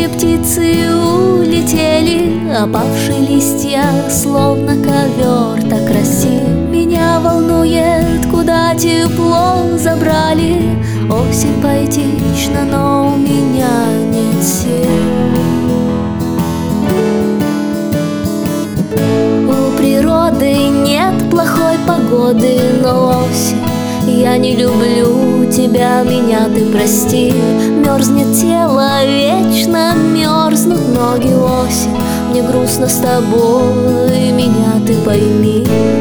все птицы улетели, опавшие листья, словно ковер, так красив. Меня волнует, куда тепло забрали. Осень поэтична, но у меня нет сил. У природы нет плохой погоды, но осень. Я не люблю тебя, меня ты прости. Мерзнет тело вечно, мерзнут ноги, осень. Мне грустно с тобой, меня ты пойми.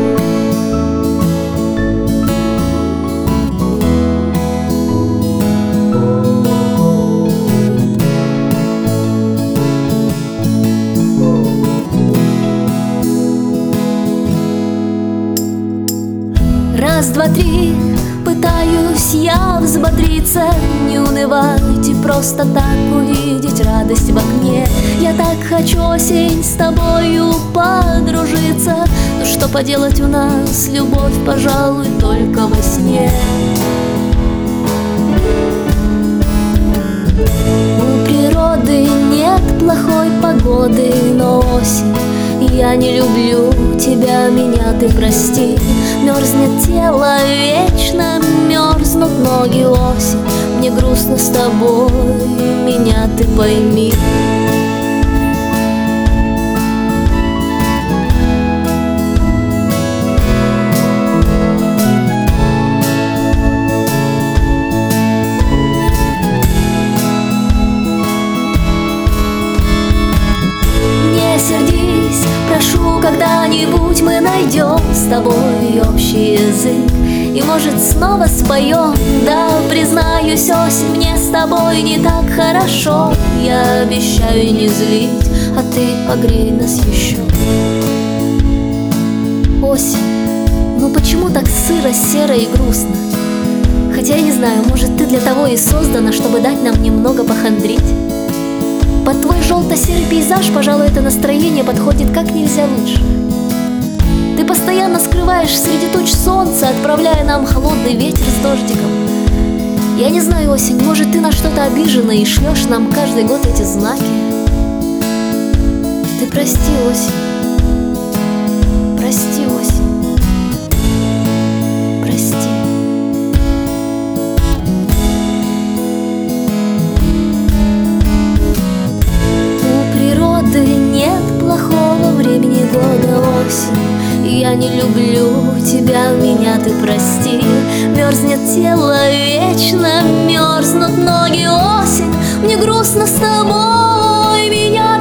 Раз, два, три, пытаюсь я взбодриться, не унывать и просто так увидеть радость в окне. Я так хочу, осень, с тобою подружиться, но что поделать, у нас любовь, пожалуй, только во сне. У природы нет плохой погоды, но осень. Я не люблю тебя, меня ты прости. Мерзнет тело вечно, мерзнут ноги, осень. Мне грустно с тобой, меня ты пойми. Не сердись, прошу, когда-нибудь мы найдем с тобой общий язык и, может, снова споем. Да, признаюсь, осень, мне с тобой не так хорошо. Я обещаю не злить, а ты погрей нас еще. Осень, ну почему так сыро, серо и грустно? Хотя я не знаю, может, ты для того и создана, чтобы дать нам немного похандрить. Под твой желто-серый пейзаж, пожалуй, это настроение подходит как нельзя лучше. Ты постоянно скрываешь среди туч солнца, отправляя нам холодный ветер с дождиком. Я не знаю, осень, может, ты на что-то обижена и шлешь нам каждый год эти знаки. Ты прости, осень. Прости, осень. Прости. Нет плохого времени года, осень. Я не люблю тебя, меня ты прости. Мерзнет тело вечно, мерзнут ноги, осень. Мне грустно с тобой, меня